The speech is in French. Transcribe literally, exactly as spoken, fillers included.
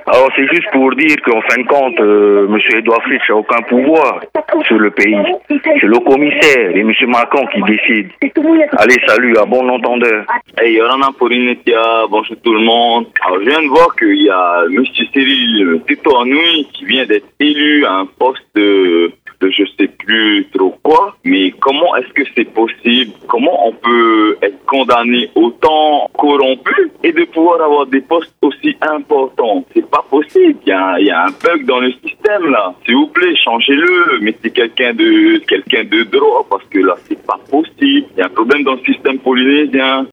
Alors c'est juste pour dire qu'en fin de compte, euh, M. Edouard Fritsch n'a aucun pouvoir sur le pays. C'est le commissaire et M. Macron qui décide. Allez, salut, à bon entendeur. Hey, Yorana Pourinetia, bonjour tout le monde. Alors je viens de voir qu'il y a M. Cyril Tétoanoui qui vient d'être élu à un poste de... de je sais plus trop quoi, mais comment est-ce que c'est possible? Comment on peut être condamné autant corrompu et de pouvoir avoir des postes aussi importants? C'est pas possible, il y a, il y a un bug dans le système là. S'il vous plaît, changez-le, mettez quelqu'un de quelqu'un de droit parce que là c'est pas possible. Il y a un problème dans le système polynésien.